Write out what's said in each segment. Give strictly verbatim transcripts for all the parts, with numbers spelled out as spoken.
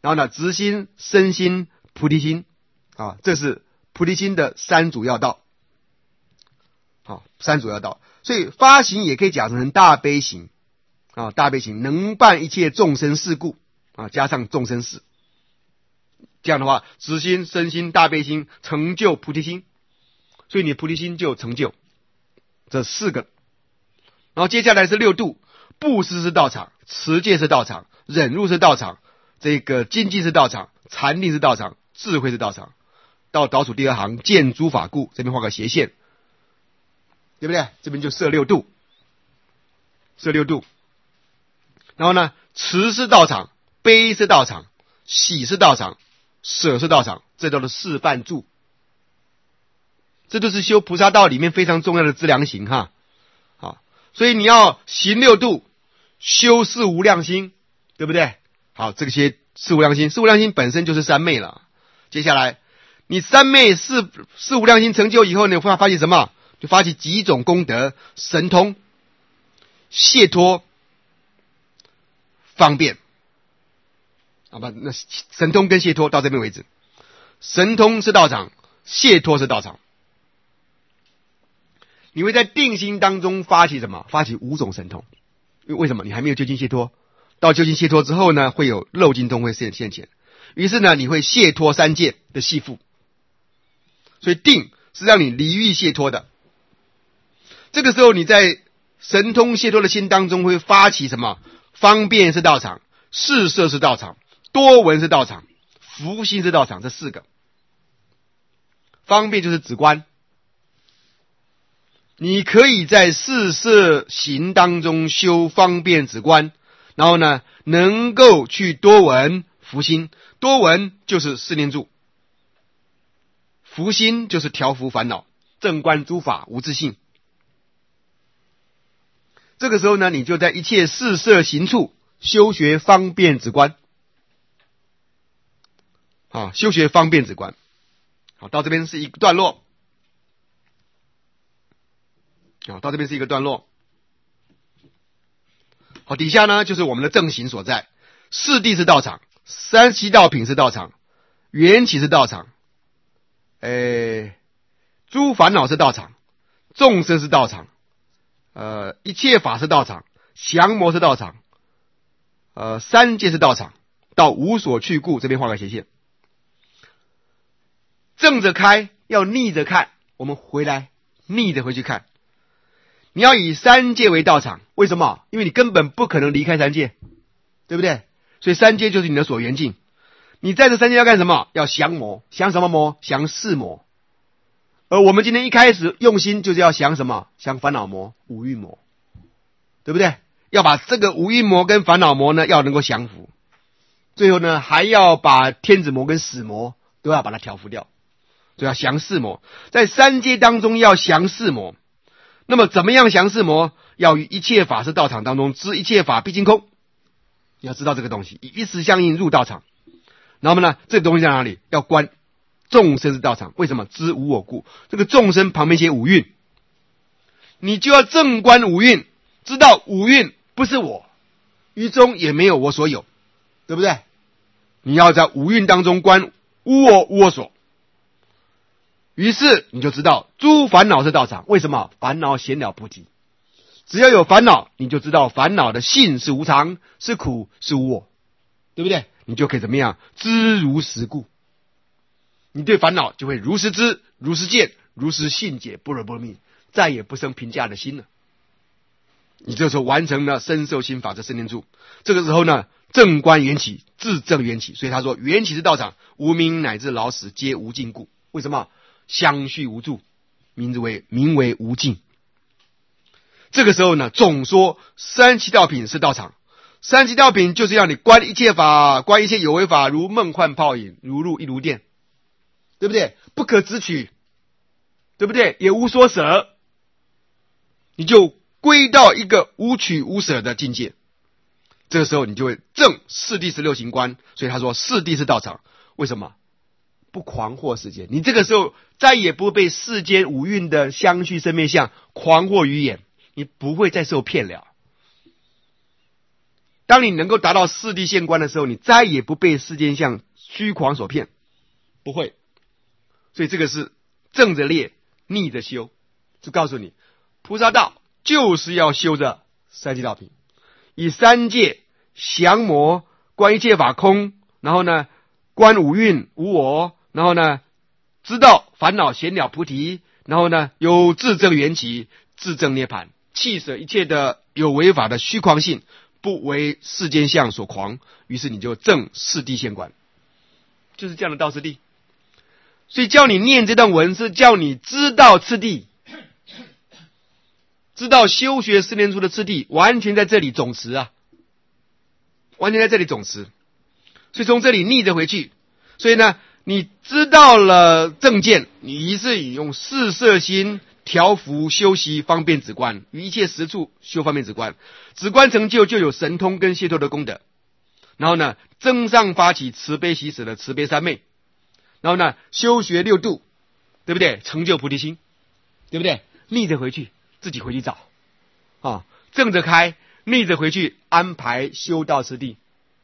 然后呢，直心、身心、菩提心啊，这是菩提心的三主要道。好，三主要道，所以发行也可以讲成大悲行啊，大悲行能办一切众生事故啊，加上众生事，这样的话，直心、身心、大悲心成就菩提心，所以你菩提心就成就这四个。然后接下来是六度，布施是道场，持戒是道场，忍辱是道场，这个精进是道场，禅定是道场，智慧是道场。到倒数第二行，见诸法故，这边画个斜线，对不对？这边就设六度，设六度。然后呢，慈是道场，悲是道场，喜是道场，舍是道场，这都是示范住。这都是修菩萨道里面非常重要的资粮行哈。好，所以你要行六度，修四无量心，对不对？好，这些四无量心，四无量心本身就是三昧了。接下来，你三昧四四无量心成就以后呢，会发起什么？就发起几种功德：神通、解脱、方便。好吧，那神通跟解脱到这边为止。神通是道场，解脱是道场。你会在定心当中发起什么？发起五种神通。因为为什么？你还没有究竟解脱。到究竟解脱之后呢，会有漏尽通会现现前。于是呢，你会解脱三界的系缚。所以定是让你离欲解脱的。这个时候你在神通解脱的心当中会发起什么？方便是道场，四摄是道场，多闻是道场，福心是道场，这四个。方便就是止观，你可以在四摄行当中修方便止观，然后呢，能够去多闻福心。多闻就是四念住，福心就是调伏烦恼，正观诸法无自性。这个时候呢，你就在一切四摄行处修学方便止观，啊，修学方便止观。好，到这边是一个段落，好，到这边是一个段落。好，底下呢就是我们的正行所在，四谛是道场，三七道品是道场，缘起是道场，诶，诸烦恼是道场，众生是道场。呃，一切法是道场，降魔是道场，呃，三界是道场，到无所去故，这边画个斜线。正着开，要逆着看，我们回来逆着回去看。你要以三界为道场，为什么？因为你根本不可能离开三界，对不对？所以三界就是你的所缘境。你在这三界要干什么？要降魔，降什么魔？降四魔。而我们今天一开始用心就是要降什么？降烦恼魔、五欲魔，对不对？要把这个五欲魔跟烦恼魔呢，要能够降服。最后呢，还要把天子魔跟死魔都要把它调伏掉，所以要降四魔。在三界当中要降四魔。那么怎么样降四魔？要于一切法是道场当中知一切法毕竟空。你要知道这个东西，以一时相应入道场。然后呢，这个东西在哪里？要观众生是道场，为什么？知无我故。这个众生旁边写五蕴，你就要正观五蕴，知道五蕴不是我，于中也没有我所有，对不对？你要在五蕴当中观无我无我所，于是你就知道诸烦恼是道场。为什么？烦恼显了菩提。只要有烦恼，你就知道烦恼的性是无常，是苦，是无我，对不对？你就可以怎么样？知如实故。你对烦恼就会如实知、如实见、如实信解般若波罗蜜，再也不生评价的心了。你这时候完成了身受心法这四念住。这个时候呢，正观缘起，自证缘起。所以他说，缘起是道场，无明乃至老死皆无尽故。为什么？相续无助，名字为名为无尽。这个时候呢，总说三七道品是道场。三七道品就是让你观一切法，观一切有为法，如梦幻泡影，如露亦如电，对不对？不可执取，对不对？也无所舍，你就归到一个无取无舍的境界。这个时候你就会证四谛十六行观。所以他说四谛是道场。为什么？不狂惑世间。你这个时候再也不被世间五蕴的相续生灭相狂惑于眼，你不会再受骗了。 当你能够达到四谛现观的时候，你再也不被世间相虚诳所骗，不会。所以这个是正着列，逆着修，就告诉你，菩萨道就是要修着三界道品，以三界降魔，观一切法空，然后呢，观五蕴无我，然后呢，知道烦恼闲了菩提，然后呢，有自证缘起，自证涅槃，弃舍一切的有为法的虚诳性，不为世间相所诳，于是你就证四谛现观，就是这样的道次第。所以叫你念这段文是叫你知道次第，知道修学四念处的次第，完全在这里总持啊，完全在这里总持。所以从这里逆着回去，所以呢，你知道了正见，你于是以用四摄心调伏修习方便止观，于一切实处修方便止观，止观成就就有神通跟解脱的功德。然后呢，增上发起慈悲喜舍的慈悲三昧，然后呢，修学六度，对不对？成就菩提心，对不对？逆着回去，自己回去找啊，正着开，逆着回去安排修道次第。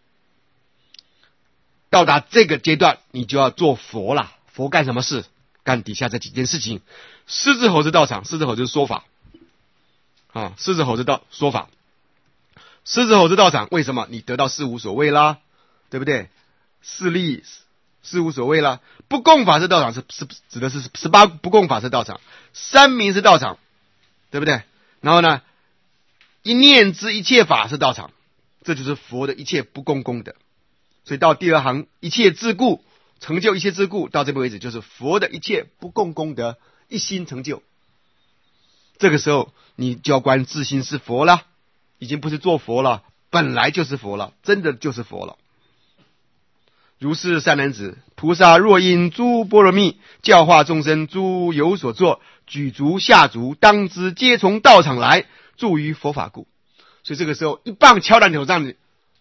到达这个阶段，你就要做佛了。佛干什么事？干底下这几件事情。狮子猴子道场，狮子猴子说法啊，狮子猴子道说法。狮子猴子道场，为什么你得到四无所谓啦？对不对？四力四无所谓啦。不共法是道场，是是指的是十八不共法是道场，三明是道场，对不对？然后呢，一念知一切法是道场，这就是佛的一切不共功德。所以到第二行，一切自故成就一切自故，到这边为止就是佛的一切不共功德一心成就。这个时候你就要观自心是佛了，已经不是做佛了，本来就是佛了，真的就是佛了。如是善男子，菩萨若因诸般若蜜教化众生诸有所作，举足下足当知皆从道场来，助于佛法故。所以这个时候一棒敲到你头上，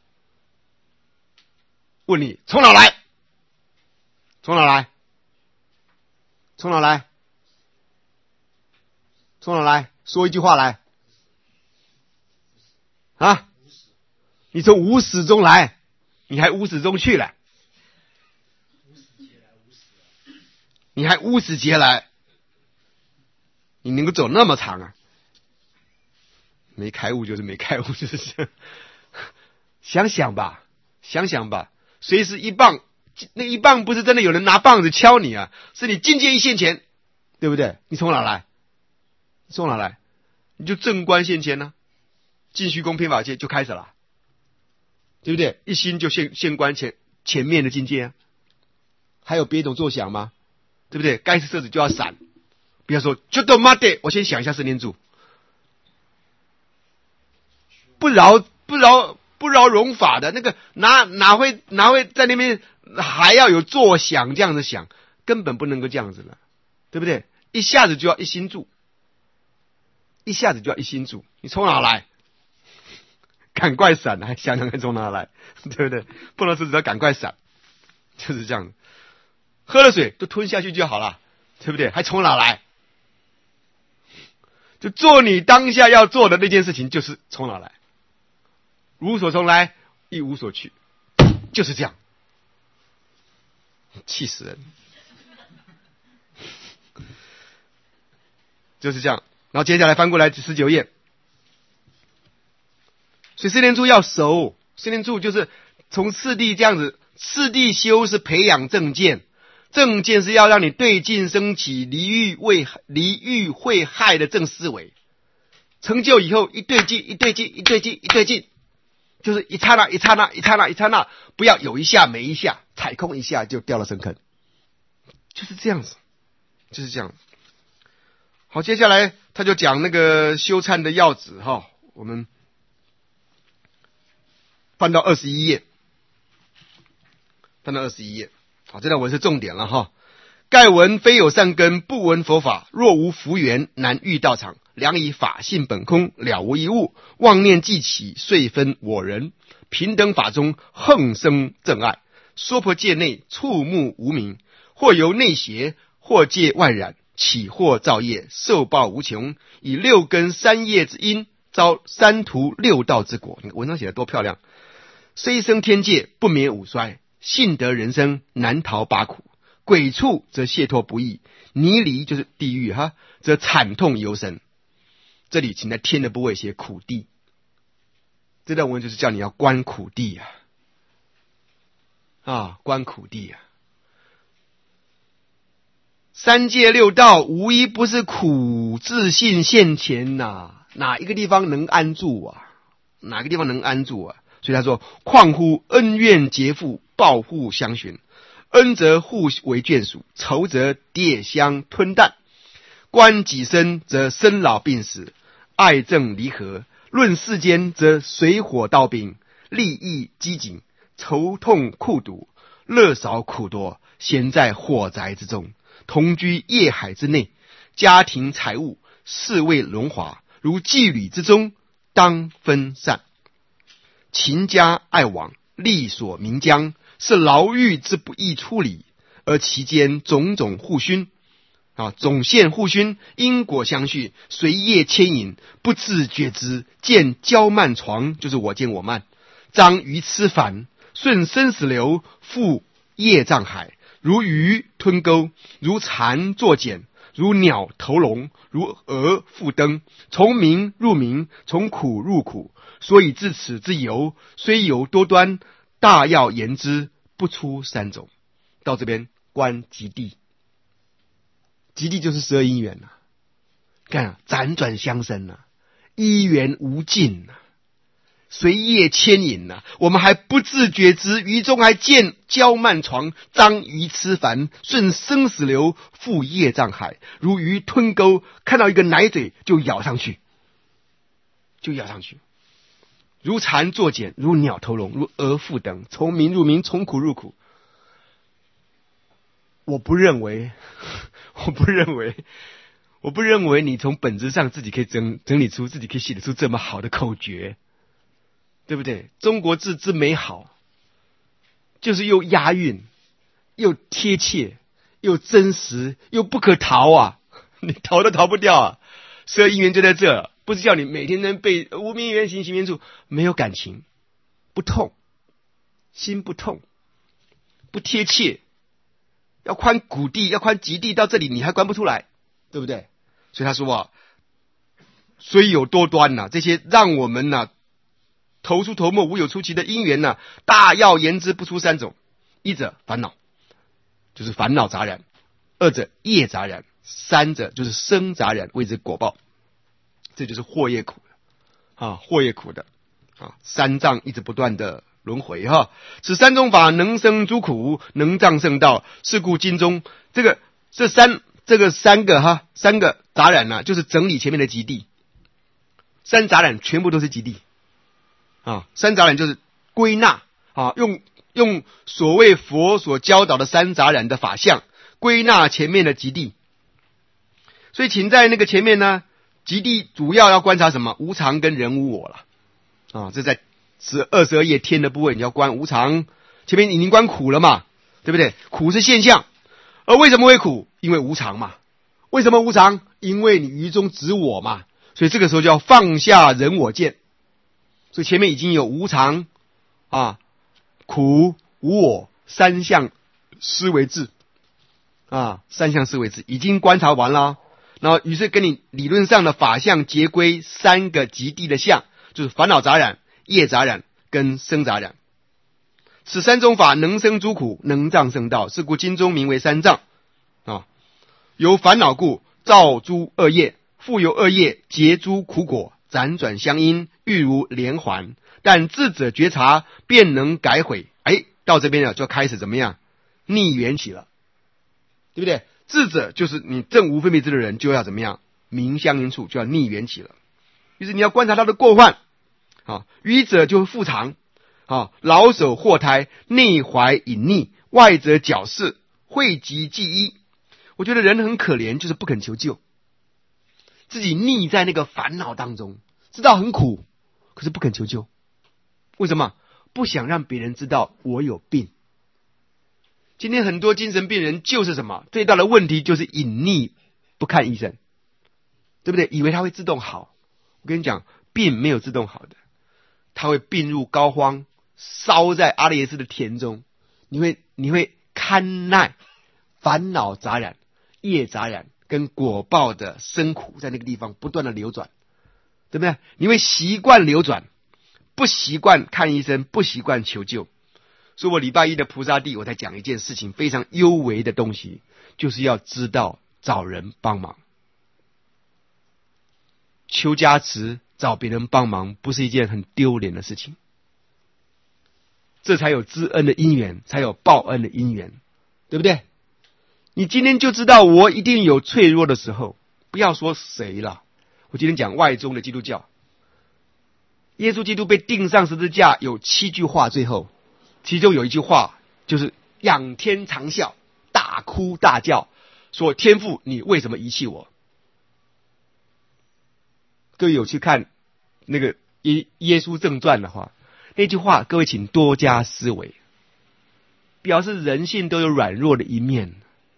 问你从哪来？从哪来？从哪来？从哪来？说一句话来啊！你从无始中来，你还无始中去了，你还无始劫来，你能够走那么长啊？没开悟就是没开悟，就是这样。想想吧，想想吧，随时一棒，那一棒不是真的有人拿棒子敲你啊，是你境界一现前，对不对？你从哪来？你从哪来？你就正观现前呢、啊，净虚空遍法界就开始了，对不对？一心就现现观前前面的境界啊，还有别种作想吗？对不对？该是色子就要闪，不要说就都妈的，我先想一下十念住，不饶不饶不饶容法的那个哪哪会哪会在那边还要有作想这样子想，根本不能够这样子了，对不对？一下子就要一心住，一下子就要一心住，你从哪来？赶快闪，还想想看从哪来，对不对？碰到狮子要赶快闪，就是这样子。喝了水就吞下去就好了，对不对？还从哪来？就做你当下要做的那件事情，就是从哪来。无所从来，亦无所去，就是这样，气死人，就是这样。然后接下来翻过来十九页，所以四念处要熟，四念处就是从次第这样子，次第修是培养正见，正见是要让你对境升起离欲为离欲会害的正思维，成就以后一对境一对境一对境一对境，就是一刹那一刹那一刹那一刹那，不要有一下没一下，踩空一下就掉了深坑，就是这样子，就是这样。好，接下来他就讲那个修忏的要旨哈，我们翻到二十一页，翻到二十一页。好，这段文是重点了哈。盖闻非有善根，不闻佛法，若无福缘，难遇道场。良以法性本空，了无一物，妄念既起，遂分我人。平等法中，横生正爱。娑婆界内，触目无明，或由内邪，或借外染，起惑造业，受报无穷。以六根三业之因，遭三途六道之果。你看文章写得多漂亮！ 虽生天界，不免五衰；幸得人生，难逃八苦。鬼畜则解脱不易，泥离就是地狱哈，则惨痛尤深。这里请在天的部位写苦地，这段文就是叫你要观苦地啊，啊，观苦地啊。三界六道无一不是苦自性现前呐、啊，哪一个地方能安住啊？哪个地方能安住啊？所以他说：况乎恩怨结负，报互相寻。恩则互为眷属，仇则迭相吞啖。观己身，则生老病死，爱憎离合。论世间，则水火刀兵，利益饥馑，愁痛苦毒，乐少苦多，闲在火宅之中，同居业海之内，家庭财物，事为荣华，如羁旅之中，当分散。秦家爱往，利所名将，是牢狱之不易处理，而其间种种互熏啊，总线互熏，因果相续，随业牵引，不自觉知。见交慢床，就是我见我慢；张鱼吃烦，顺生死流，覆业障海。如鱼吞钩，如蝉作茧，如鸟投笼，如蛾复灯，从明入明，从苦入苦。所以至此之由，虽有多端，大要言之，不出三种。到这边观极地，极地就是十二因缘呐、啊，看啊，辗转相生呐、啊，因缘无尽呐、啊，随业牵引呐、啊，我们还不自觉知，于中还见交慢床，张鱼吃烦，顺生死流，覆业障海，如鱼吞钩，看到一个奶嘴就咬上去，就咬上去。如蝉作茧，如鸟投笼，如蛾复灯，从明入明，从苦入苦。我不认为，我不认为，我不认为你从本质上自己可以整整理出，自己可以写得出这么好的口诀，对不对？中国字之美好，就是又押韵，又贴切，又真实，又不可逃啊！你逃都逃不掉啊！十二因缘就在这。不是叫你每天能背无明缘行行缘处，没有感情，不痛，心不痛，不贴切。要宽谷地，要宽极地，到这里你还观不出来，对不对？所以他说啊，虽有多端呐、啊，这些让我们呐、啊、头出头没、无有出奇的因缘呐、啊，大要言之不出三种：一者烦恼，就是烦恼杂染；二者业杂染；三者就是生杂染，谓之果报。这就是祸业苦的啊，祸业苦的啊，三障一直不断的轮回哈。此三种法能生诸苦，能障圣道。是故经中这个这三这个三个哈三个杂染呢、啊，就是整理前面的极地。三杂染全部都是极地啊，三杂染就是归纳啊，用用所谓佛所教导的三杂染的法相归纳前面的极地。所以请在那个前面呢。极地主要要观察什么？无常跟人无我了啊！这在十二十二页天的部分，你要观无常。前面已经观苦了嘛，对不对？苦是现象，而为什么会苦？因为无常嘛。为什么无常？因为你于中执我嘛。所以这个时候就要放下人我见。所以前面已经有无常啊、苦、无我三项思维智啊，三项思维智已经观察完了。然后于是跟你理论上的法相结归三个极地的相，就是烦恼杂染、业杂染跟生杂染。此三种法能生诸苦，能障圣道。是故经中名为三障啊。由烦恼故造诸恶业，复由恶业结诸苦果，辗转相因，欲如连环。但智者觉察，便能改悔。哎，到这边了就开始怎么样？逆缘起了，对不对？智者就是你正无分别智的人，就要怎么样？明相因处，就要逆缘起了。于是你要观察他的过患啊。愚者就复常啊，老手祸胎，内怀隐匿，外则矫饰，讳疾忌医。我觉得人很可怜，就是不肯求救，自己溺在那个烦恼当中，知道很苦，可是不肯求救。为什么？不想让别人知道我有病。今天很多精神病人就是什么？最大的问题就是隐匿，不看医生，对不对？以为他会自动好。我跟你讲，病没有自动好的，他会病入膏肓， 烧在阿列斯的田中，你会你会堪耐烦恼杂染、业杂染跟果报的生苦在那个地方不断的流转，对不对？你会习惯流转，不习惯看医生，不习惯求救。所以我礼拜一的菩萨地，我才讲一件事情非常幽微的东西，就是要知道找人帮忙。求加持找别人帮忙不是一件很丢脸的事情，这才有知恩的因缘，才有报恩的因缘，对不对？你今天就知道我一定有脆弱的时候，不要说谁了。我今天讲外宗的基督教，耶稣基督被钉上十字架有七句话，最后其中有一句话就是仰天长啸，大哭大叫，说天父你为什么遗弃我？各位有去看那个耶耶稣正传的话，那句话各位请多加思维，表示人性都有软弱的一面，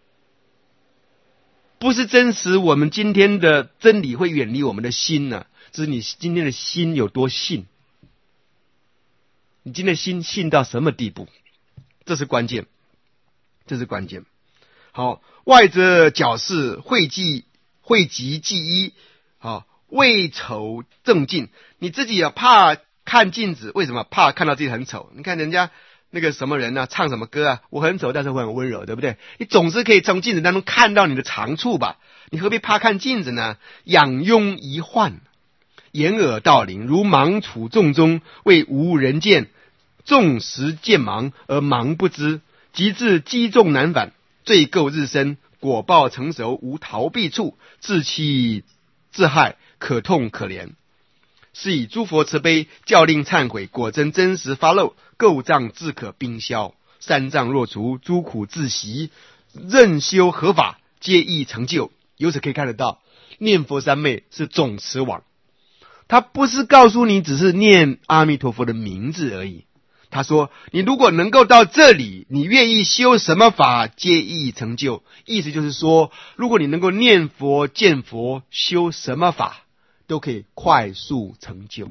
不是真实我们今天的真理会远离我们的心呢、啊，只是你今天的心有多信，你今天的心信到什么地步，这是关键，这是关键。好，外则矫饰，讳疾讳疾忌医，好，为丑正镜。你自己也怕看镜子，为什么怕看到自己很丑？你看人家那个什么人啊，唱什么歌啊，我很丑，但是我很温柔，对不对？你总是可以从镜子当中看到你的长处吧？你何必怕看镜子呢？仰庸遗患，掩耳盗铃，如盲处众中，为无人见，众时见盲而盲不知，及至积重难返，罪垢日深，果报成熟，无逃避处，自欺自害，可痛可怜。是以诸佛慈悲，教令忏悔，果真真实发露，垢障自可冰消，三障若除，诸苦自息，任修合法，皆易成就。由此可以看得到，念佛三昧是总持网，他不是告诉你只是念阿弥陀佛的名字而已。他说你如果能够到这里，你愿意修什么法，皆易成就。意思就是说，如果你能够念佛见佛，修什么法都可以快速成就。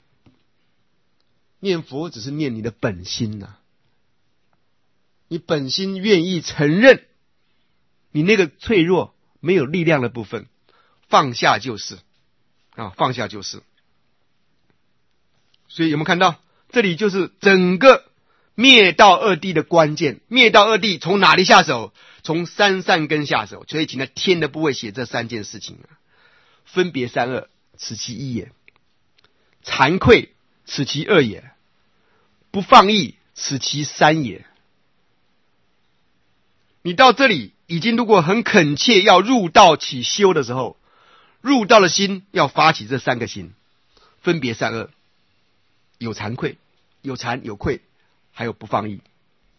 念佛只是念你的本心啊，你本心愿意承认你那个脆弱没有力量的部分，放下就是啊，放下就是。所以有没有看到，这里就是整个灭道二谛的关键。灭道二谛从哪里下手？从三善根下手。所以请在天的部位写这三件事情啊：分别三恶，此其一也；惭愧，此其二也；不放逸，此其三也。你到这里已经如果很恳切要入道起修的时候，入道的心要发起这三个心：分别三恶，有惭愧，有惭有愧，还有不放逸。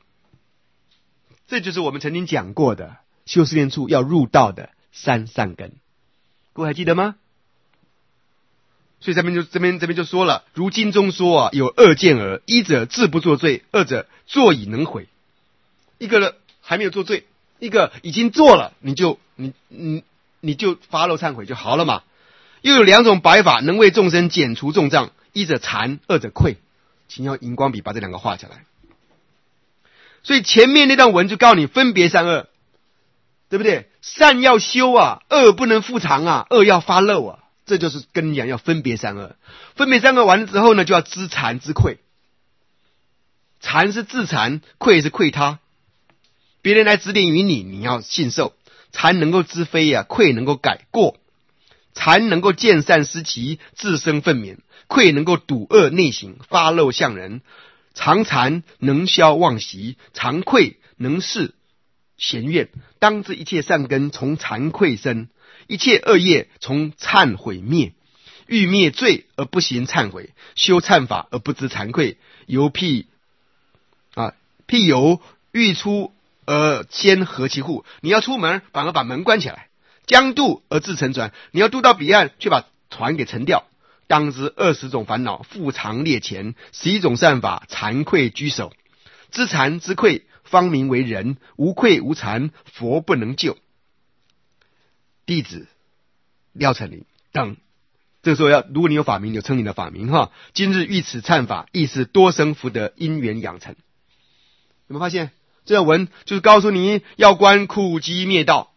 这就是我们曾经讲过的修四念处要入道的三善根，各位还记得吗？所以这边就这边这边就说了，如经中说啊，有二见耳：一者自不作罪，二者作已能悔。一个人还没有做罪，一个已经做了，你就你你你就发露忏悔就好了嘛。又有两种白法，能为众生减除重障：一者惭，二者愧。请用荧光笔把这两个画下来。所以前面那段文就告诉你分别善恶，对不对？善要修啊，恶不能复藏啊，恶要发露啊。这就是跟你讲要分别善恶。分别善恶完了之后呢，就要知惭知愧。惭是自惭，愧是愧他。别人来指点于你，你要信受。惭能够知非啊，愧能够改过。惭能够见善思齐，自生愤勉；愧能够睹恶内省，发露向人。常惭能消妄习，常愧能释嫌怨。当知一切善根从惭愧生，一切恶业从忏悔灭。欲灭罪而不行忏悔，修忏法而不知惭愧，犹譬啊譬犹欲出而先合其户。你要出门，反而把门关起来；将渡而自沉船，你要渡到彼岸，却把船给沉掉。当知二十种烦恼复常列前，十一种善法惭愧居首。知惭知愧，方名为人；无愧无惭，佛不能救。弟子廖成林等这个时候要，如果你有法名，就称你的法名哈。今日遇此忏法，亦是多生福德因缘养成。有没有发现？这段文就是告诉你要观苦集灭道，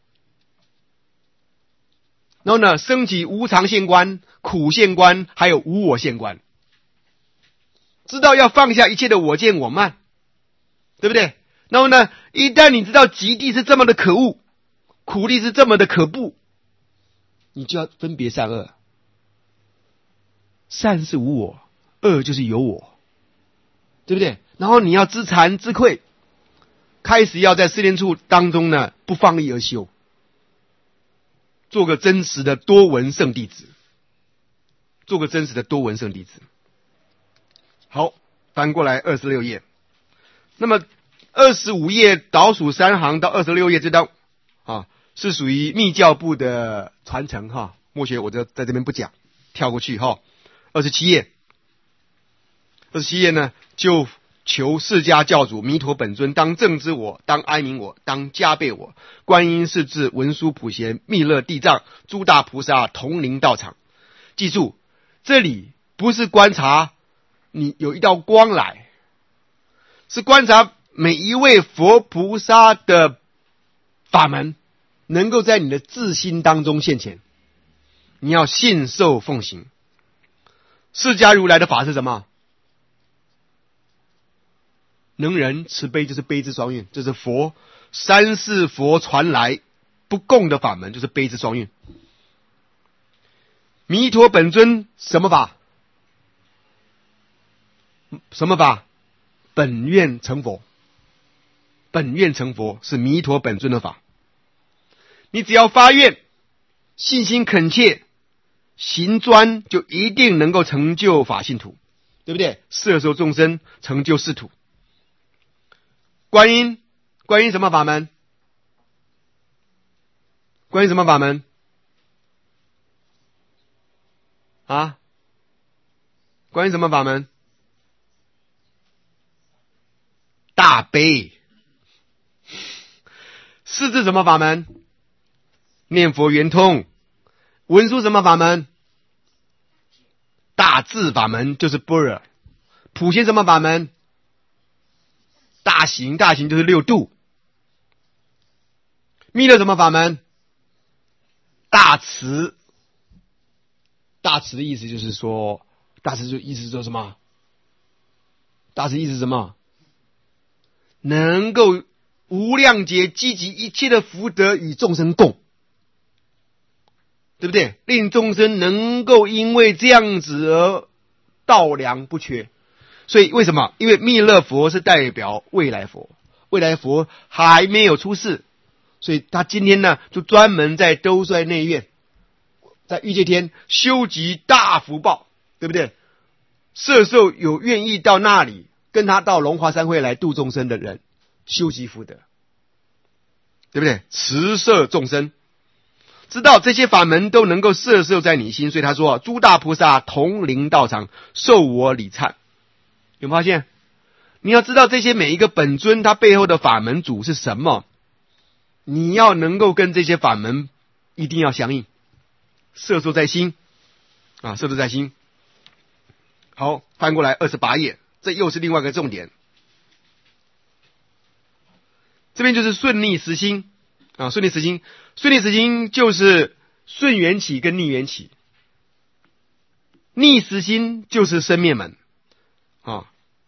然后呢，升起无常现观、苦现观，还有无我现观。知道要放下一切的我见我慢，对不对？然后呢，一旦你知道极地是这么的可恶，苦地是这么的可怖，你就要分别善恶。善是无我，恶就是有我，对不对？然后你要知惭知愧，开始要在试炼处当中呢，不放逸而修，做个真实的多闻圣弟子，做个真实的多闻圣弟子。好，翻过来二十六页。那么二十五页倒数三行到二十六页这段啊，是属于密教部的传承哈。默学我就在这边不讲，跳过去哈。二十七页，二十七页呢，就求释迦教主弥陀本尊当正知我，当哀悯我，当加倍我。观音世至文殊普贤密勒地藏诸大菩萨同临道场。记住，这里不是观察你有一道光来，是观察每一位佛菩萨的法门能够在你的自心当中现前，你要信受奉行。释迦如来的法是什么？能仁慈悲，就是悲之双运，这是佛三世佛传来不共的法门，就是悲之双运。弥陀本尊什么法？什么法？本愿成佛。本愿成佛是弥陀本尊的法。你只要发愿，信心恳切，行专，就一定能够成就法性土，对不对？摄受众生，成就世土。观音，观音什么法门？观音什么法门？啊？观音什么法门？大悲。世至什么法门？念佛圆通。文殊什么法门？大智法门，就是般若。普贤什么法门？大行，大行就是六度。弥勒什么法门？大慈。大慈的意思就是说，大慈就意思说什么？大慈意思是什么？能够无量劫积集一切的福德与众生共，对不对？令众生能够因为这样子而道粮不缺。所以为什么？因为弥勒佛是代表未来佛，未来佛还没有出世，所以他今天呢就专门在兜率内院，在欲界天修集大福报，对不对？摄受有愿意到那里跟他到龙华山会来度众生的人，修习福德，对不对？慈摄众生，知道这些法门都能够摄受在你心，所以他说诸大菩萨同临道场，受我礼忏。有没有发现？你要知道这些每一个本尊他背后的法门主是什么，你要能够跟这些法门一定要相应，摄受在心啊，摄受在心。好，翻过来二十八页，这又是另外一个重点。这边就是顺逆实心啊，顺逆实心，顺逆实心就是顺缘起跟逆缘起，逆实心就是生灭门啊。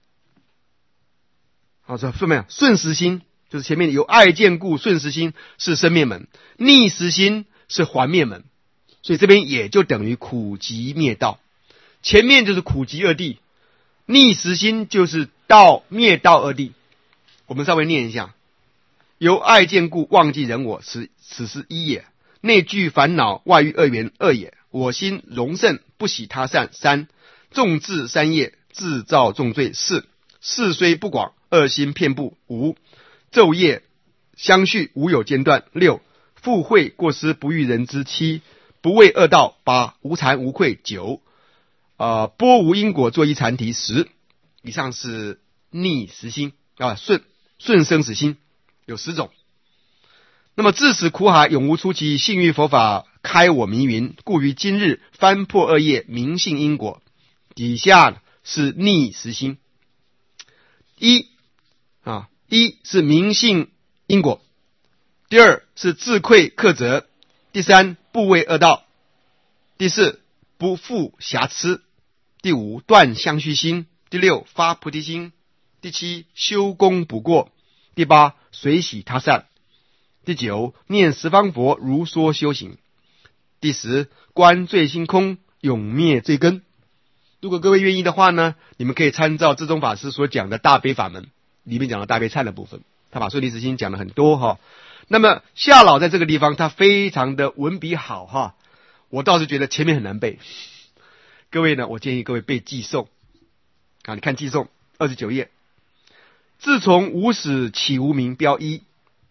好，这顺面顺实心就是前面有爱见故，顺实心是生灭门，逆实心是还灭门，所以这边也就等于苦集灭道。前面就是苦集二谛，逆实心就是道灭道二谛。我们稍微念一下：由爱见故，忘记人我，此此是一也；内具烦恼，外遇二缘，二也；我心荣盛，不喜他善，三；众智三业，自造众罪，四；事虽不广，恶心遍布，五；昼夜相续，无有间断，六；复会过失，不欲人知，七；不畏恶道，八；无惭无愧，九；呃，波无因果，作一禅题，十。以上是逆实心啊，顺顺生死心有十种。那么自此苦海永无出期，信欲佛法开我迷云，故于今日翻破恶业，明信因果。底下是逆实心。一啊，一是明信因果，第二是自愧克责，第三不为恶道，第四不负瑕疵，第五断相续心，第六发菩提心，第七修功补过，第八随喜他善，第九念十方佛如说修行，第十观罪心空，永灭罪根。如果各位愿意的话呢，你们可以参照智宗法师所讲的大悲法门里面讲的大悲忏的部分，他把顺利实心讲了很多哈。那么夏老在这个地方他非常的文笔好哈，我倒是觉得前面很难背。各位呢，我建议各位背寄颂啊，你看寄颂二十九页，自从无始起无明标一，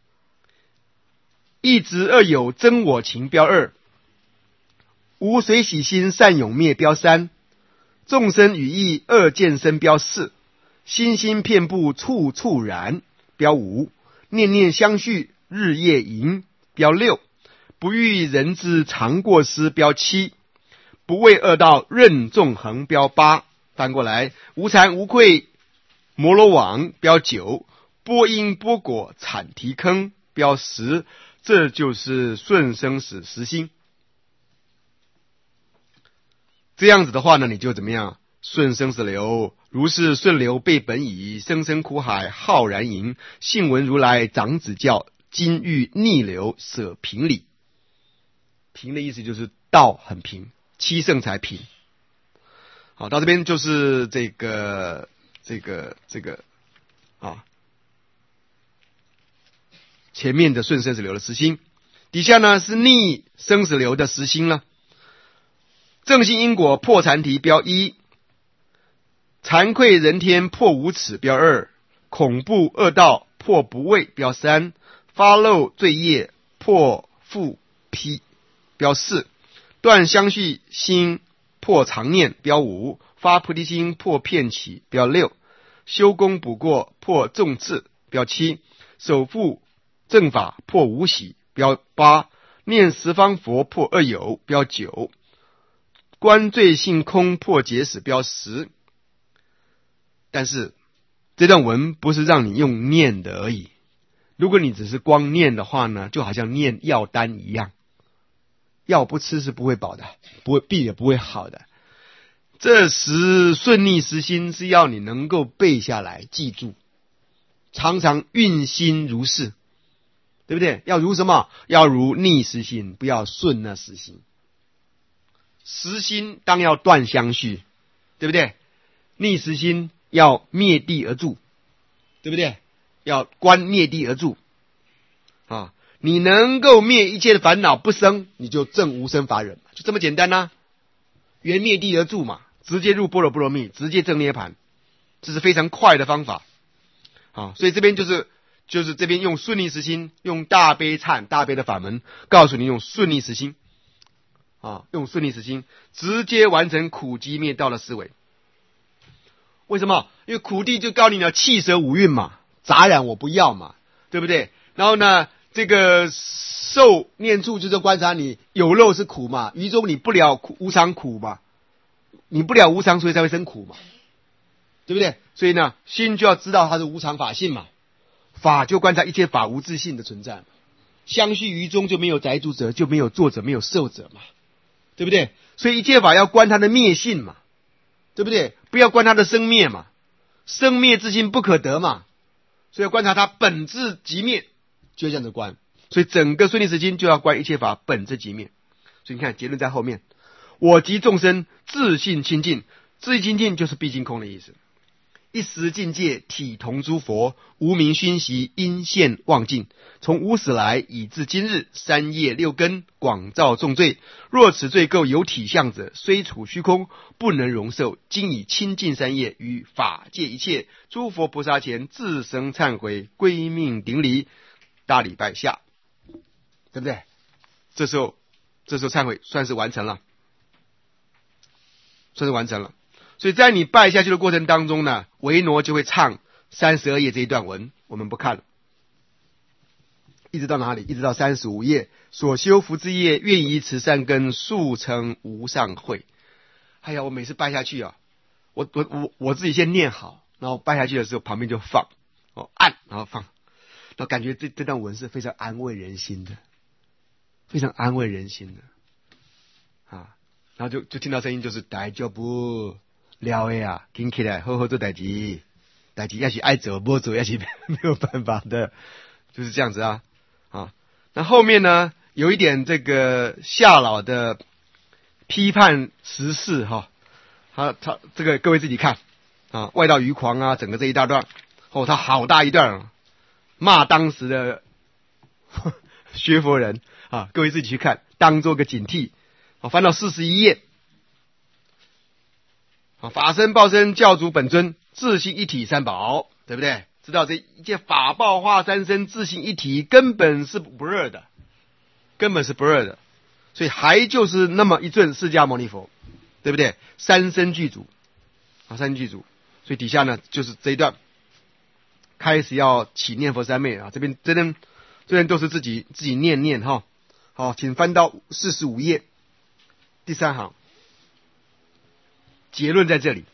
一直二有真我情标二，无随喜心善永灭标三，众生语义二见生标四，心心遍布处处然标五，念念相续日夜迎标六，不欲人之常过失标七，不为恶道任纵横标八。翻过来，无惭无愧摩罗网标九，波因波果惨提坑标十。这就是顺生死实心。这样子的话呢，你就怎么样？顺生死流，如是顺流背本矣，生生苦海浩然盈。信闻如来长子教，今欲逆流舍平理。平的意思就是道很平，七圣才平。好，到这边就是这个这个这个啊，前面的顺生死流的实心，底下呢是逆生死流的实心了。正信因果破禅题标一，惭愧人天破无耻标二，恐怖恶道破不畏标三，发漏罪业破复批标四，断相续心破常念标五，发菩提心破片起标六，修功补过破众智标七，守护正法破无喜标八，念十方佛破二有标九，观罪性空破结使标十。但是这段文不是让你用念的而已，如果你只是光念的话呢，就好像念药丹一样，药不吃是不会饱的，不会病也不会好的。这时顺逆实心是要你能够背下来记住，常常运心如是，对不对？要如什么？要如逆实心，不要顺那实心。实心当要断相续，对不对？逆实心要灭地而住，对不对？要观灭地而住啊！你能够灭一切的烦恼不生，你就证无生法忍，就这么简单呐、啊！缘灭地而住嘛，直接入般若波罗蜜，直接证涅槃，这是非常快的方法啊！所以这边就是就是这边用顺逆实心，用大悲忏大悲的法门，告诉你用顺逆实心啊，用顺逆实心直接完成苦集灭道的思维。为什么？因为苦地就告诉你了，气舍五蕴嘛，杂染我不要嘛，对不对？然后呢，这个受念处就是观察你有漏是苦嘛，于中你不了苦无常苦嘛，你不了无常，所以才会生苦嘛，对不对？所以呢，心就要知道它是无常法性嘛，法就观察一切法无自性的存在，相续于中就没有宅住者，就没有作者，没有受者嘛，对不对？所以一切法要观它的灭性嘛，对不对？不要观它的生灭嘛，生灭之心不可得嘛，所以要观察它本质即灭，就这样子观。所以整个顺逆实心就要观一切法本质即灭。所以你看结论在后面，我及众生自性清净，自性清净就是毕竟空的意思。一时境界体同诸佛，无明熏习因现妄境，从无始来以至今日，三业六根广造重罪。若此罪垢有体相者，虽处虚空，不能容受。今以清净三业与法界一切诸佛菩萨前自生忏悔，归命顶礼，大礼拜下，对不对？这时候这时候忏悔算是完成了，算是完成了。所以在你拜下去的过程当中呢，维诺就会唱三十二页这一段文，我们不看了。 一直到哪里？一直到三十五页，所修福之业，愿以此善根，速成无上慧。哎呀，我每次拜下去啊，我我我我自己先念好，然后拜下去的时候，旁边就放，哦按，然后放，然后感觉这这段文是非常安慰人心的，非常安慰人心的啊。然后就就听到声音，就是大丈夫了的呀，紧起来，好好做代志，代志要是爱做，不做要是没有办法的，就是这样子啊啊。那后面呢，有一点这个夏老的批判时事哈，他他这个各位自己看啊，外道愚狂啊，整个这一大段哦，他好大一段啊，骂当时的学佛人啊，各位自己去看，当做个警惕。好，翻到四十一页。啊，法身报身教主本尊自性一体三宝，对不对？知道这一切法报化三身自性一体根本是不二的，根本是不二的，所以还就是那么一尊释迦牟尼佛，对不对？三身具足啊，三身具足。所以底下呢就是这一段开始要起念佛三昧啊，这边这边这边都是自己自己念念哈。好，请翻到四十五页第三行。结论在这里，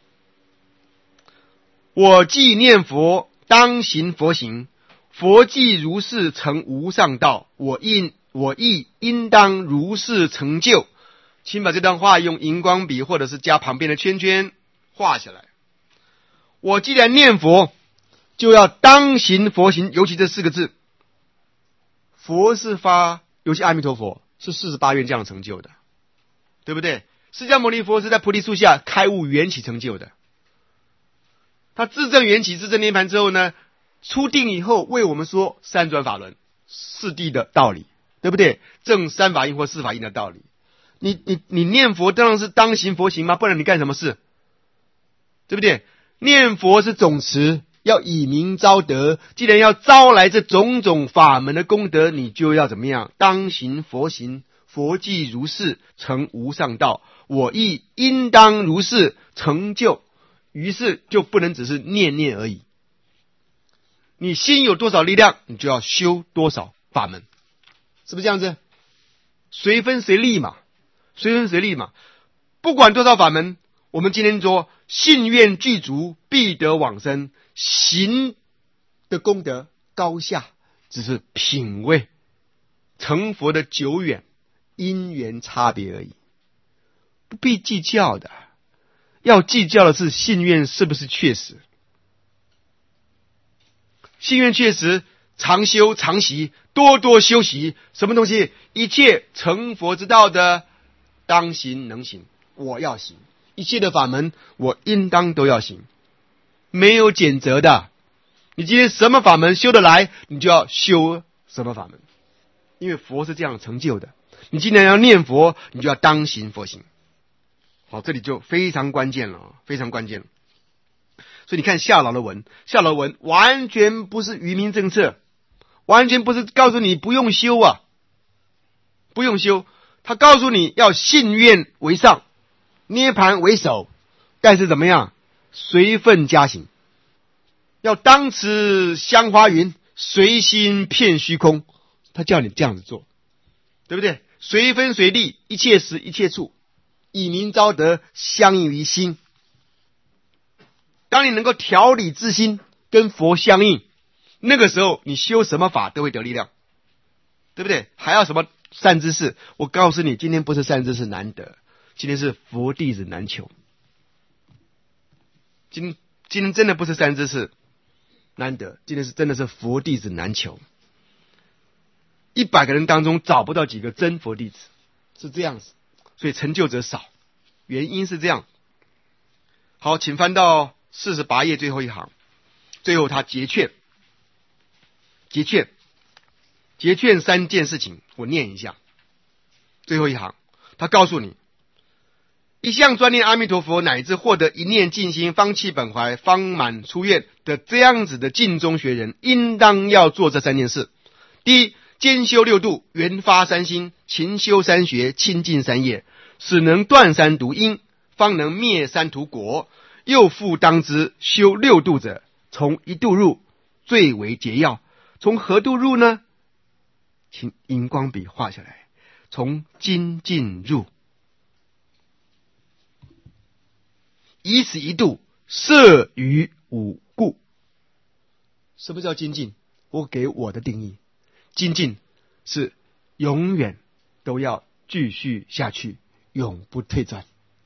我既念佛，当行佛行，佛既如是成无上道，我应我亦应当如是成就。请把这段话用荧光笔或者是加旁边的圈圈画下来。我既然念佛，就要当行佛行，尤其这四个字，佛是发，尤其阿弥陀佛是四十八愿这样成就的，对不对？释迦牟尼佛是在菩提树下开悟缘起成就的，他自证缘起，自证涅槃之后呢，出定以后为我们说三转法轮四谛的道理，对不对？证三法印或四法印的道理。你你你念佛当然是当行佛行吗？不然你干什么事？对不对？念佛是总持，要以名招德，既然要招来这种种法门的功德，你就要怎么样？当行佛行，佛既如是成无上道，我亦应当如是成就。于是就不能只是念念而已，你心有多少力量，你就要修多少法门，是不是这样子？随分随力嘛，随分随力嘛。不管多少法门，我们今天说信愿具足，必得往生，行的功德高下，只是品位成佛的久远因缘差别而已，不必计较的。要计较的是信愿是不是确实，信愿确实，常修常习，多多修习。什么东西？一切成佛之道的当行能行，我要行。一切的法门我应当都要行，没有减责的。你今天什么法门修得来，你就要修什么法门，因为佛是这样成就的。你今天要念佛，你就要当行佛行。好，这里就非常关键了，非常关键了。所以你看夏老的文，夏老的文完全不是愚民政策，完全不是告诉你不用修啊，不用修。他告诉你要信愿为上，涅槃为首，但是怎么样？随分加行，要当持香花云，随心遍虚空。他叫你这样子做，对不对？随分随力，一切时一切处，以名招德，相应于心。当你能够调理自心，跟佛相应，那个时候你修什么法都会得力量，对不对？还要什么善知识？我告诉你，今天不是善知识难得，今天是佛弟子难求。今今天真的不是善知识难得，今天是真的是佛弟子难求。一百个人当中找不到几个真佛弟子，是这样子。所以成就者少，原因是这样。好，请翻到四十八页最后一行，最后他结劝，结劝，结劝三件事情，我念一下。最后一行，他告诉你，一向专念阿弥陀佛，乃至获得一念净心，方弃本怀，方满出愿的这样子的尽中学人，应当要做这三件事。第一，兼修六度，圆发三心，勤修三学，清净三业，使能断三毒因，方能灭三途果。又复当知，修六度者，从一度入最为节要。从何度入呢？ 请荧光笔画下来，从精进入，以此一度摄于五故。什么叫精进？我给我的定义，精进是永远都要继续下去，永不退转。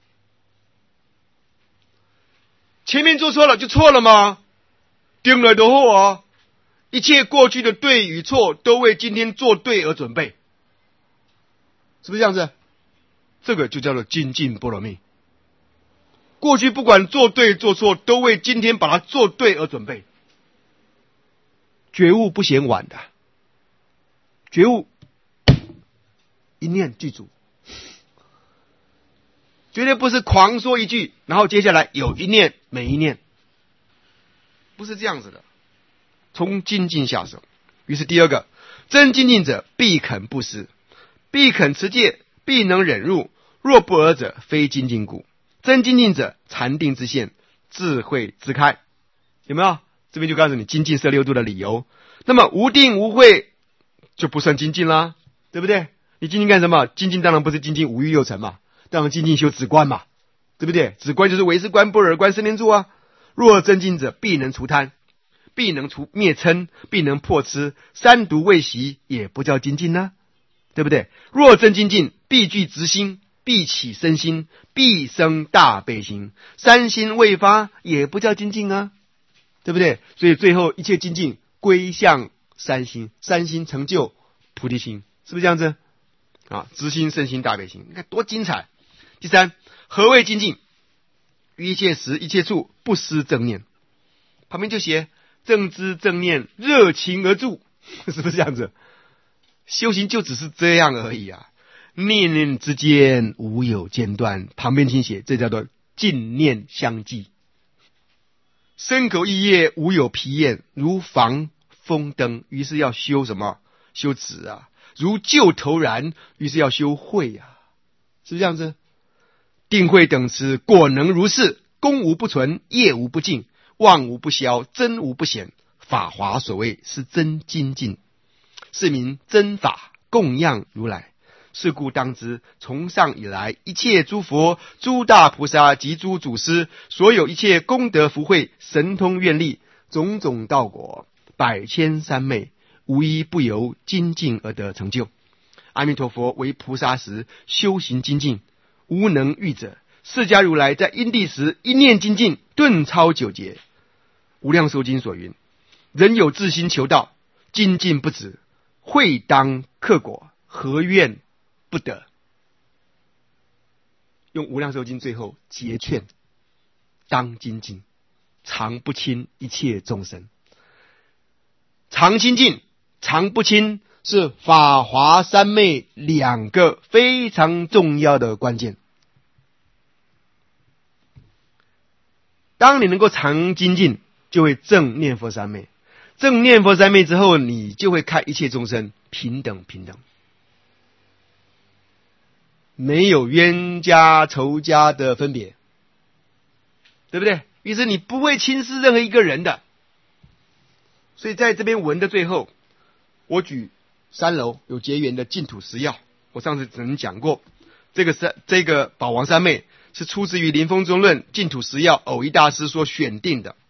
前面做错了就错了吗？定了的后啊，一切过去的对与错都为今天做对而准备，是不是这样子？这个就叫做精进波罗蜜。过去不管做对做错，都为今天把它做对而准备。觉悟不嫌晚的，觉悟一念具足，绝对不是狂说一句，然后接下来有一念没一念，不是这样子的。从精进下手。于是第二个，真精进者必肯布施，必肯持戒，必能忍辱，若不尔者，非精进故。真精进者，禅定之现，智慧之开。有没有？这边就告诉你精进摄六度的理由。那么无定无慧就不算精进啦，对不对？你精进干什么？精进当然不是精进五欲六尘嘛，当然精进修止观嘛，对不对？止观就是唯识观、般若观、生念住啊。若真精者，必能除贪，必能除灭嗔，必能破痴，三毒未习，也不叫精进呢、啊，对不对？若真精进，必具直心，必起身心，必生大悲心，三心未发，也不叫精进啊，对不对？所以最后一切精进归向三心，三心成就菩提心，是不是这样子啊？直心、身心、大悲心，你看多精彩。第三，何谓精进？于一切时一切处不失正念。旁边就写正知正念，热情而住，是不是这样子？修行就只是这样而已啊，念念之间无有间断。旁边请写，这叫做净念相继。身口意业无有疲厌，如防风灯，于是要修什么？修止啊。如救头燃，于是要修慧啊，是不是这样子？定慧等持，果能如是，功无不存，业无不尽，妄无不消，真无不显。法华所谓是真精进，是名真法供养如来。是故当知，从上以来，一切诸佛、诸大菩萨及诸祖师，所有一切功德福慧、神通愿力、种种道果、百千三昧，无一不由精进而得成就。阿弥陀佛为菩萨时，修行精进，无能遇者。释迦如来在因地时，一念精进，顿超九劫。无量寿经所云：人有自心求道，精进不止，会当克果，何怨不得？用无量寿经最后结劝，当精进，常不轻一切众生。常精进，常不轻，是法华三昧两个非常重要的关键。当你能够常精进，就会正念佛三昧。正念佛三昧之后，你就会看一切众生平等平等，没有冤家仇家的分别，对不对？于是你不会轻视任何一个人的。所以在这边文的最后，我举三楼有结缘的净土十要。我上次曾讲过，这个是这个宝王三昧是出自于《临风中论》净土十要偶一大师所选定的。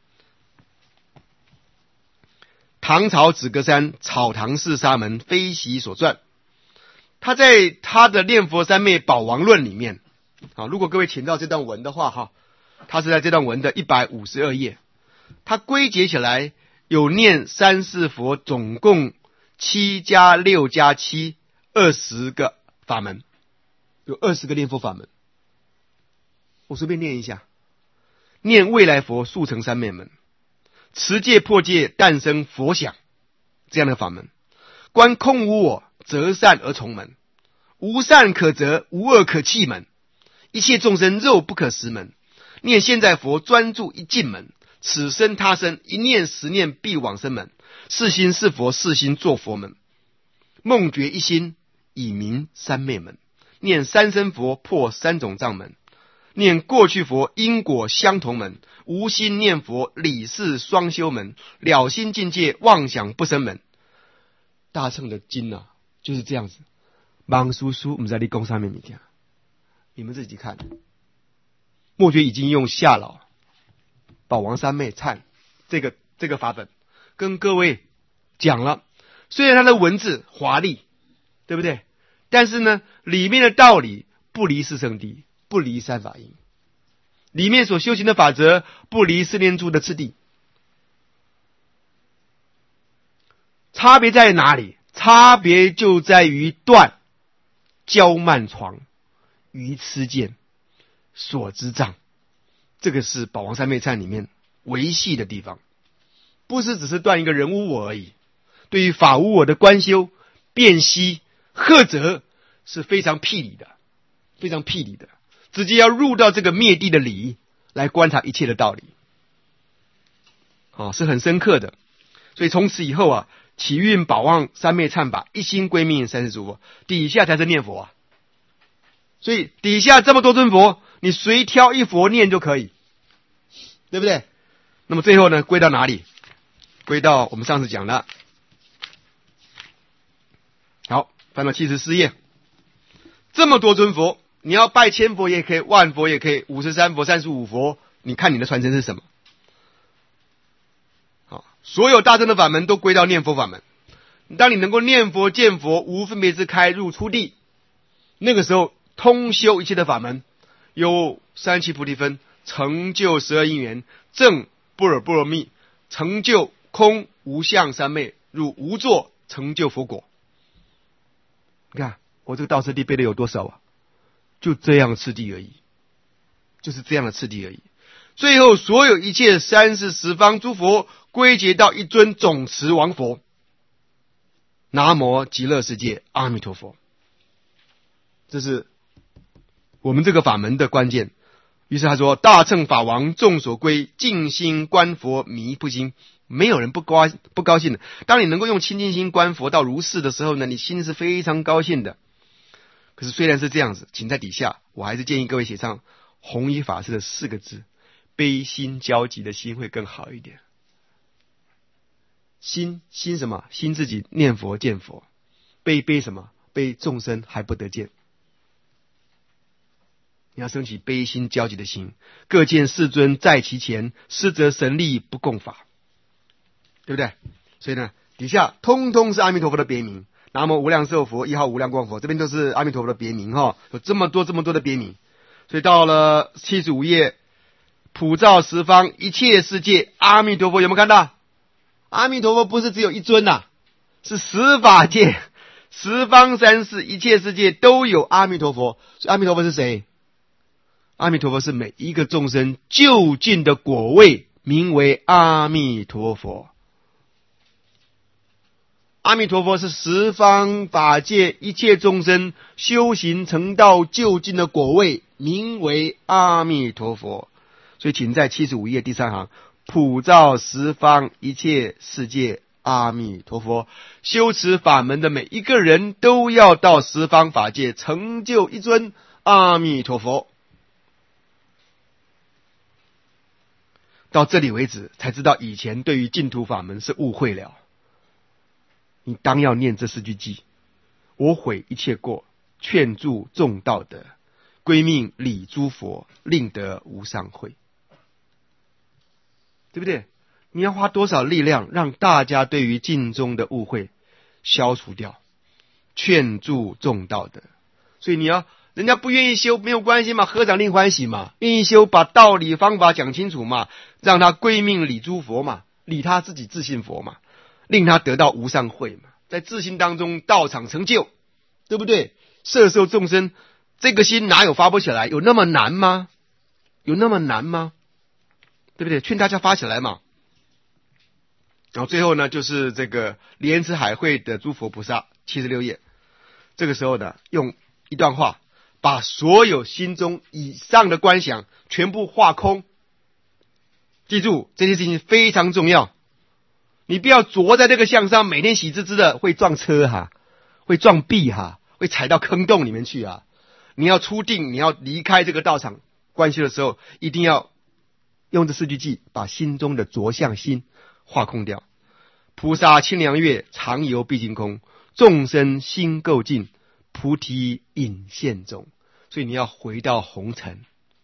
唐朝止戈山草堂寺沙门飞习所传，他在他的念佛三昧宝王论里面，啊，如果各位请到这段文的话，哈，他是在这段文的一百五十二页，他归结起来有念三世佛，总共七加六加七，二十个法门，有二十个念佛法门。我随便念一下：念未来佛速成三昧门，持戒破戒诞生佛想这样的法门；观空无我，择善而从门；无善可择，无恶可弃门；一切众生肉不可食门；念现在佛专注一境门；此生他生一念十念必往生门；是心是佛，是心作佛门；梦觉一心以明三昧门；念三生佛破三种障门；念过去佛因果相同门；无心念佛理事双修门；了心境界妄想不生门。大乘的经啊， 就是这样子。忙叔叔，我们在立功上面每天，你们自己看。墨觉已经用夏老宝王三昧忏这个这个法本跟各位讲了，虽然它的文字华丽，对不对？但是呢，里面的道理不离四圣谛，不离三法印，里面所修行的法则不离四念住的次第。差别在哪里？差别就在于断骄慢床、愚痴见、所知障，这个是宝王三昧忏里面维系的地方，不是只是断一个人无我而已。对于法无我的观修、辨析、呵责是非常辟理的，非常辟理的，直接要入到这个灭地的理来观察一切的道理，哦，是很深刻的。所以从此以后啊，启运宝王三昧忏法，一心归命三世诸佛，底下才是念佛啊。所以底下这么多尊佛，你随挑一佛念就可以，对不对？那么最后呢，归到哪里？归到我们上次讲的。好，翻到七十四页。这么多尊佛，你要拜千佛也可以，万佛也可以，五十三佛、三十五佛，你看你的传承是什么？好，所有大乘的法门都归到念佛法门。当你能够念佛、见佛，无分别之开入初地，那个时候通修一切的法门，有三七菩提分，成就十二因缘，证般若波罗蜜，成就空无相三昧，入无作，成就佛果。你看我这个道次第背的有多少啊？就这样的次第而已，就是这样的次第而已。最后所有一切三世十方诸佛归结到一尊总持王佛，南无极乐世界阿弥陀佛。这是我们这个法门的关键。于是他说，大乘法王众所归，净心观佛迷不心，没有人不高不高兴的。当你能够用清净心观佛到如是的时候呢，你心是非常高兴的。可是虽然是这样子，请在底下我还是建议各位写上弘一法师的四个字，悲心交集的心会更好一点。心心什么？心自己念佛见佛。悲悲什么？悲众生还不得见。你要升起悲心交集的心，各见世尊在其前，施则神力不共法，对不对？所以呢，底下通通是阿弥陀佛的别名，南无无量寿佛，一号无量光佛，这边都是阿弥陀佛的别名哈，有这么多这么多的别名。所以到了七十五页，普照十方一切世界，阿弥陀佛有没有看到？阿弥陀佛不是只有一尊呐、啊，是十法界、十方三世一切世界都有阿弥陀佛。所以阿弥陀佛是谁？阿弥陀佛是每一个众生究竟的果位，名为阿弥陀佛。阿弥陀佛是十方法界一切众生修行成道究竟的果位，名为阿弥陀佛。所以请在七十五页第三行，普照十方一切世界阿弥陀佛。修持法门的每一个人都要到十方法界成就一尊阿弥陀佛。到这里为止才知道以前对于净土法门是误会了。你当要念这四句偈：我悔一切过，劝助众道德，归命礼诸佛，令得无上慧。对不对？你要花多少力量让大家对于净宗的误会消除掉，劝助众道德。所以你要人家不愿意修没有关系嘛，合掌令欢喜嘛，愿意修把道理方法讲清楚嘛，让他归命礼诸佛嘛，礼他自己自信佛嘛，令他得到无上慧嘛，在自信当中道场成就，对不对？摄受众生，这个心哪有发不起来？有那么难吗？有那么难吗？对不对？劝大家发起来嘛。然后最后呢，就是这个莲池海会的诸佛菩萨，七十六页。这个时候呢，用一段话把所有心中以上的观想全部化空。记住这件事情非常重要，你不要着在这个相上，每天喜滋滋的会撞车哈，会撞壁哈，会踩到坑洞里面去啊。你要出定，你要离开这个道场观修的时候，一定要用这四句偈把心中的着相心化空掉。菩萨清凉月，常游毕竟空， 众生心垢净，菩提隐现中。所以你要回到红尘，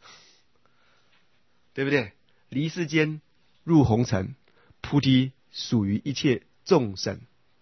对不对？离世间入红尘，菩提属于一切众生。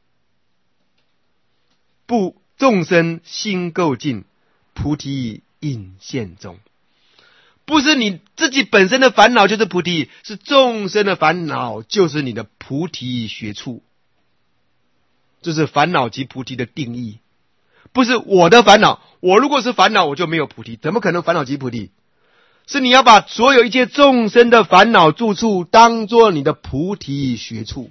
不，众生心垢净，菩提隐现中。不是你自己本身的烦恼就是菩提，是众生的烦恼就是你的菩提学处。这是烦恼及菩提的定义。不是我的烦恼，我如果是烦恼我就没有菩提，怎么可能烦恼及菩提？是你要把所有一切众生的烦恼住处当作你的菩提学处。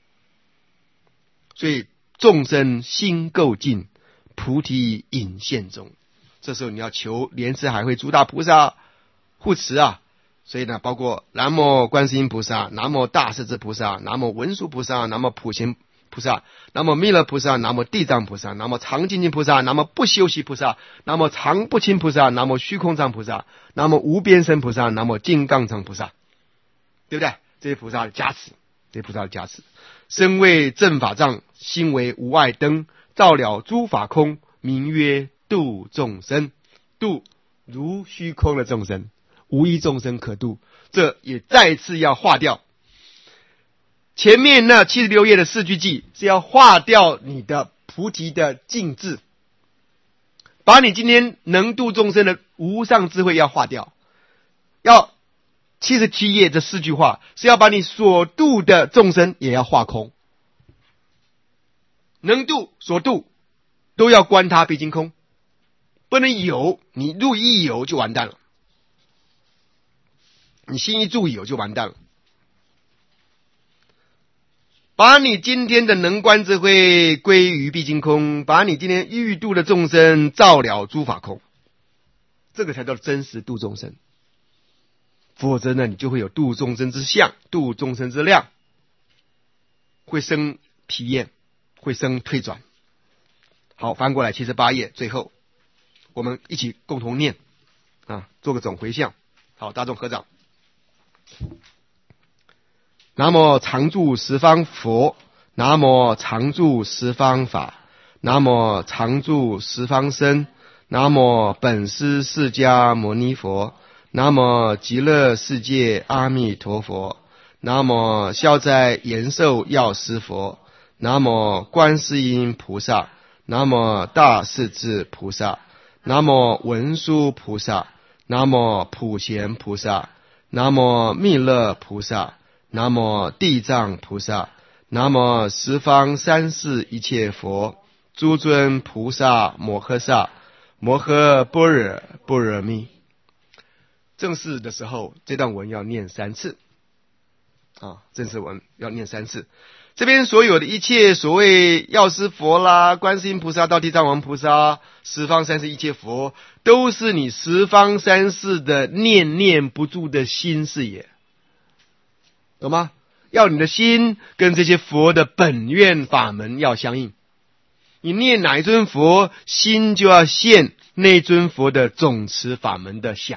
所以众生心垢净，菩提隐现中。这时候你要求莲池海会诸大菩萨护持啊，所以呢，包括南无观世音菩萨、南无大势至菩萨、南无文殊菩萨、南无普贤菩萨、南无弥勒菩萨、南无地藏菩萨、南无常精进菩萨、南无不休息菩萨、南无常不轻菩萨、南无虚空藏菩萨、南无无边身菩萨、南无金刚藏菩萨，对不对？这些菩萨的加持，这些菩萨的加持，身为正法藏，心为无碍灯，照了诸法空，名曰度众生。度如虚空的众生，无一众生可度。这也再次要化掉前面那七十六页的四句偈，是要化掉你的菩提的净智，把你今天能度众生的无上智慧要化掉。要七十七页这四句话是要把你所度的众生也要化空，能度所度都要观他毕竟空，不能有，你入一有就完蛋了，你心一住有就完蛋了。把你今天的能观智慧归于毕竟空，把你今天欲度的众生照了诸法空，这个才叫真实度众生。否则呢，你就会有度众生之相，度众生之量，会生疲厌，会生退转。好，翻过来七十八页，最后我们一起共同念啊，做个总回向。好，大众合掌。南无常住十方佛，南无常住十方法，南无常住十方身，南无本师释迦牟尼佛，南无极乐世界阿弥陀佛，南无消灾延寿药师佛，南无观世音菩萨，南无大势至菩萨，南无文殊菩萨，南无普贤菩萨，南无弥勒菩萨，南无地藏菩萨，南无十方三世一切佛，诸尊菩萨摩诃萨，摩诃般若波罗蜜。正式的时候，这段文要念三次啊，正式文要念三次。这边所有的一切所谓药师佛啦、观世音菩萨到地藏王菩萨、十方三世一切佛，都是你十方三世的念念不住的心事也，懂吗？要你的心跟这些佛的本愿法门要相应，你念哪一尊佛，心就要现那尊佛的总持法门的相，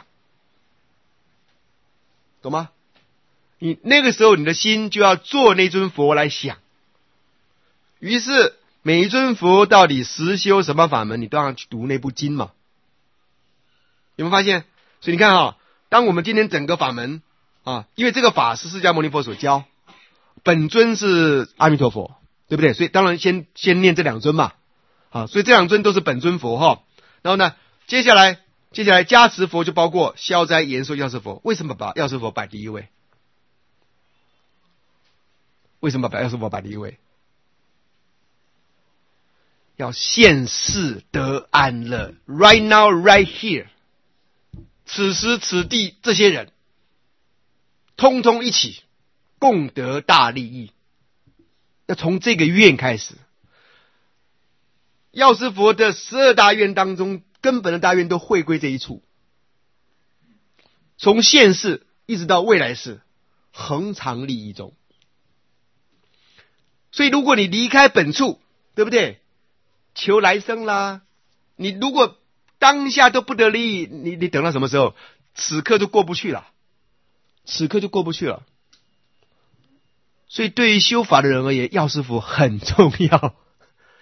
懂吗？你那个时候你的心就要做那尊佛来想。于是每一尊佛到底实修什么法门，你都要去读那部经嘛。有没有发现？所以你看啊，当我们今天整个法门啊，因为这个法是释迦牟尼佛所教，本尊是阿弥陀佛，对不对？所以当然先先念这两尊嘛，啊，所以这两尊都是本尊佛哈。然后呢，接下来接下来加持佛就包括消灾延寿药师佛。为什么把药师佛摆第一位？为什么把药师佛摆第一位？要现世得安乐 ，right now, right here， 此时此地，这些人通通一起共得大利益。要从这个愿开始，药师佛的十二大愿当中，根本的大愿都汇归这一处，从现世一直到未来世，恒常利益中。所以如果你离开本处，对不对？求来生啦，你如果当下都不得利益，你你等到什么时候？此刻就过不去了，此刻就过不去了。所以对于修法的人而言，药师佛很重要，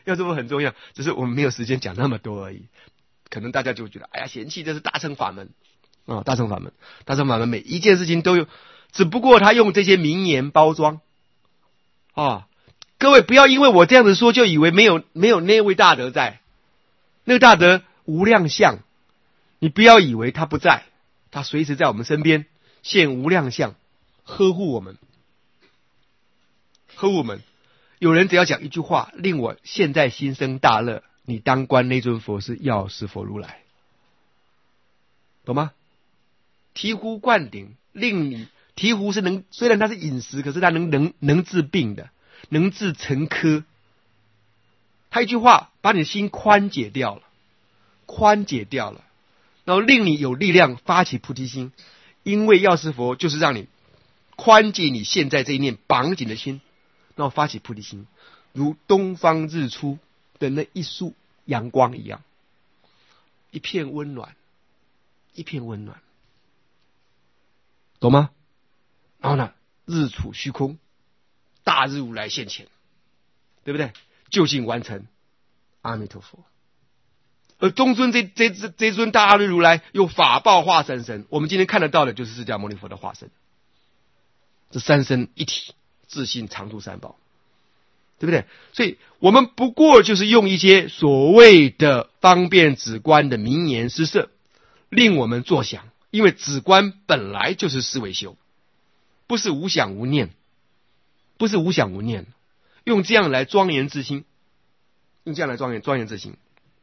要师佛很重要，只是我们没有时间讲那么多而已。可能大家就觉得，哎呀，嫌弃这是大乘法门啊，大乘法门，大乘法门每一件事情都有，只不过他用这些名言包装啊。各位不要因为我这样子说，就以为没有没有那位大德在，那个大德无量相，你不要以为他不在，他随时在我们身边现无量相，呵护我们，呵护我们。有人只要讲一句话，令我现在心生大乐，你当观那尊佛是药师佛如来，懂吗？醍醐灌顶，令你醍醐是能，虽然它是饮食，可是它能能能治病的，能治沉疴。他一句话把你的心宽解掉了，宽解掉了，然后令你有力量发起菩提心。因为药师佛就是让你宽解你现在这一念绑紧的心，然后发起菩提心，如东方日出的那一束阳光一样，一片温暖，一片温暖，懂吗？然后呢，日处虚空，大日如来现前，对不对？究竟完成，阿弥陀佛。而中尊这这这这尊大阿日如来有法报化三身，我们今天看得到的就是释迦牟尼佛的化身，这三身一体，自信常住三宝，对不对？所以我们不过就是用一些所谓的方便止观的名言施设，令我们作想，因为止观本来就是思维修，不是无想无念，不是无想无念，用这样来庄严自心，用这样来庄严庄严自心。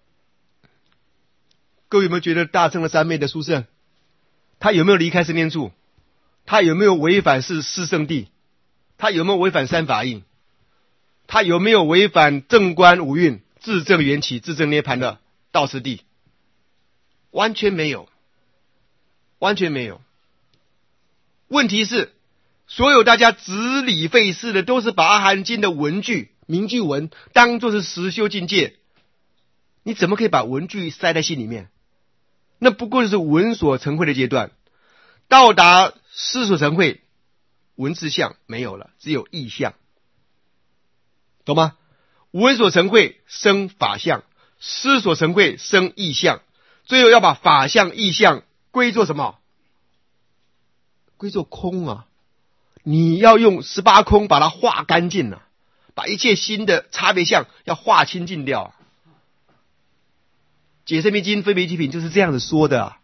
各位有没有觉得大乘的三昧的殊胜，他有没有离开生念处？他有没有违反是四圣谛？他有没有违反三法印？他有没有违反正观五蕴、自证缘起、自证涅槃的道次第？完全没有，完全没有。问题是，所有大家执理费事的，都是把阿含经的文句、名句文当作是实修境界。你怎么可以把文句塞在心里面？那不过就是文所成慧的阶段，到达思所成慧，文字相没有了，只有意象，懂吗？文所成慧生法相，思所成慧生意象，最后要把法相意象归作什么？归作空啊！你要用十八空把它化干净啊，把一切新的差别相要化清净掉啊。解释密经分别一体品就是这样子说的啊。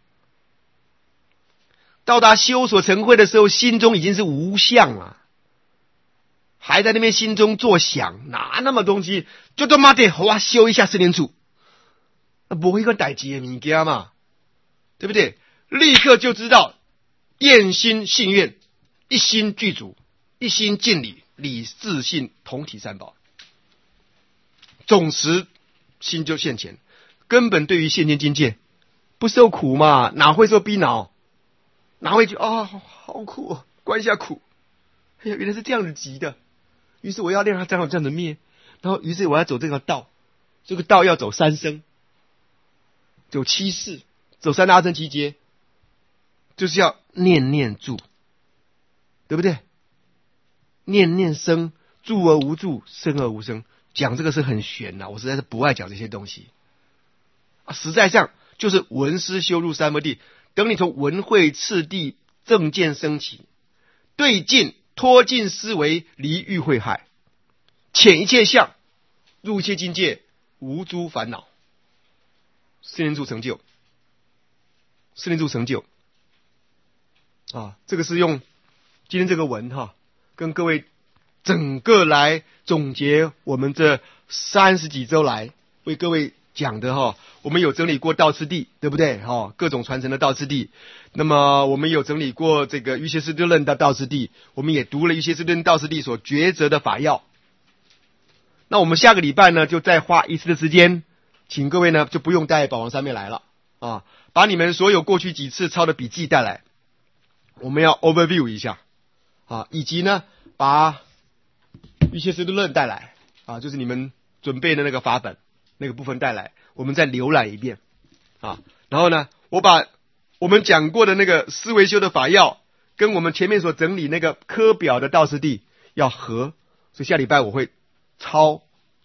到达修所成慧的时候，心中已经是无相了，还在那边心中作想，哪那么东西就他妈的哇修一下四念处，那不会一个代志的物件嘛，对不对？立刻就知道厌心信愿，一心具足，一心尽理，理自信同体三宝，总时心就现前。根本对于现前境界不受苦嘛，哪会受逼恼？哪会觉得啊、哦、好苦，关一下苦？哎呀，原来是这样子急的。于是我要让它这样这样子灭，然后于是我要走这个道，这个道要走三生，走七世，走三大乘集结，就是要念念住，对不对？念念生，住而无住，生而无生。讲这个是很玄的，我实在是不爱讲这些东西。实在上就是闻思修入三摩地，等你从闻慧次第正见升起，对境脱尽思维，离欲慧害，遣一切相，入一切境界，无诸烦恼，四念处成就，四念处成就啊！这个是用今天这个文哈，跟各位整个来总结我们这三十几周来为各位讲的哈。我们有整理过道次第，对不对？哈，各种传承的道次第。那么我们有整理过这个瑜伽师地论的道次第，我们也读了瑜伽师地论道次第所抉择的法要。那我们下个礼拜呢，就再花一次的时间，请各位呢就不用带宝王三昧来了啊，把你们所有过去几次抄的笔记带来，我们要 overview 一下啊，以及呢把瑜伽师地论带来啊，就是你们准备的那个法本那个部分带来。我们再浏览一遍啊，然后呢，我把我们讲过的那个思维修的法要，跟我们前面所整理那个科表的道次第要合，所以下礼拜我会抄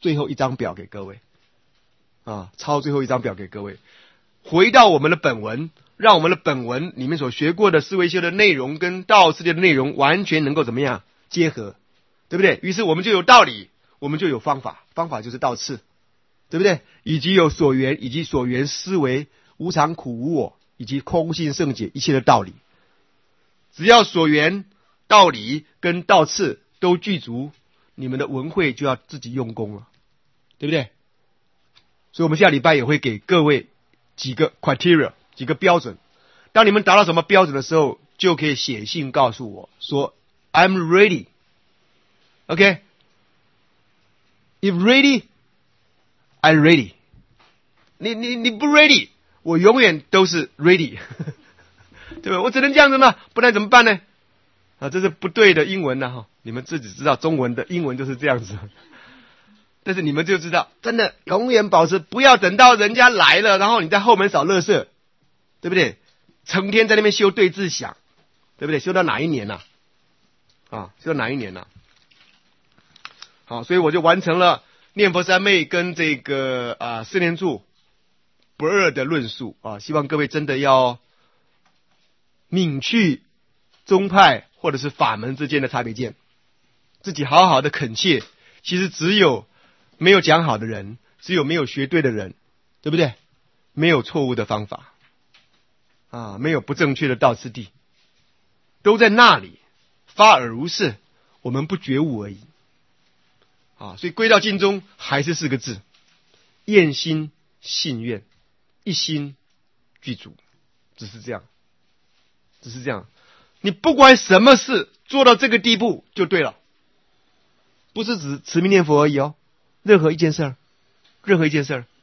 最后一张表给各位啊，抄最后一张表给各位。回到我们的本文，让我们的本文里面所学过的思维修的内容跟道世界的内容完全能够怎么样结合，对不对？于是我们就有道理，我们就有方法，方法就是道次，对不对？以及有所缘，以及所缘思维、无常苦无我，以及空性圣解一切的道理。只要所缘、道理跟道次都具足，你们的文会就要自己用功了，对不对？所以我们下礼拜也会给各位几个 criteria， 几个标准。当你们达到什么标准的时候，就可以写信告诉我说 I'm ready. OK? If ready, I'm ready. 你你你不 ready， 我永远都是 ready 对吧？我只能这样子嘛，不然怎么办呢？啊，这是不对的英文呢、啊、哈，你们自己知道中文的英文就是这样子。但是你们就知道，真的永远保持，不要等到人家来了，然后你在后门扫垃圾，对不对？成天在那边修对字想，对不对？修到哪一年呢、啊？啊，修到哪一年呢、啊？好，所以我就完成了念佛三昧跟这个啊四念住不二的论述啊，希望各位真的要泯去宗派或者是法门之间的差别见，自己好好的恳切。其实只有没有讲好的人，只有没有学对的人，对不对？没有错误的方法啊，没有不正确的道次第，都在那里发耳如是，我们不觉悟而已啊。所以归到经中还是四个字：厌心信愿，一心具足，只是这样，只是这样。你不管什么事做到这个地步就对了，不是指持名念佛而已哦。任何一件事儿，任何一件事儿，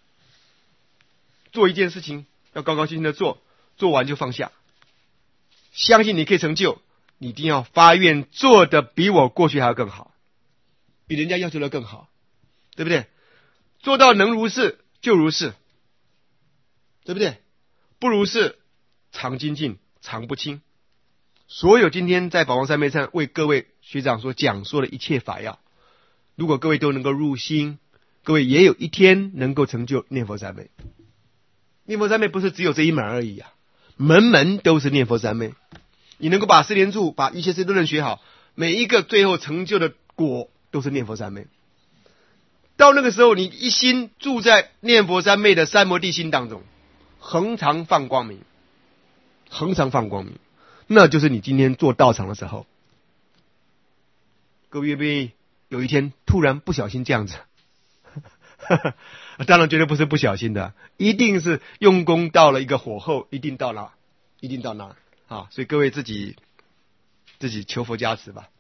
做一件事情要高高兴兴的做，做完就放下。相信你可以成就，你一定要发愿做的比我过去还要更好，比人家要求的更好，对不对？做到能如是就如是，对不对？不如是常精进，常不轻。所有今天在宝王三昧上为各位学长所讲说的一切法要，如果各位都能够入心，各位也有一天能够成就念佛三昧。念佛三昧不是只有这一门而已啊，门门都是念佛三昧。你能够把四念住、把一切事都能学好，每一个最后成就的果都是念佛三昧。到那个时候，你一心住在念佛三昧的三摩地心当中，恒常放光明，恒常放光明，那就是你今天做道场的时候。各位愿不愿意有一天突然不小心这样子？当然绝对不是不小心的，一定是用功到了一个火候，一定到那，一定到那啊！所以各位自己自己求佛加持吧。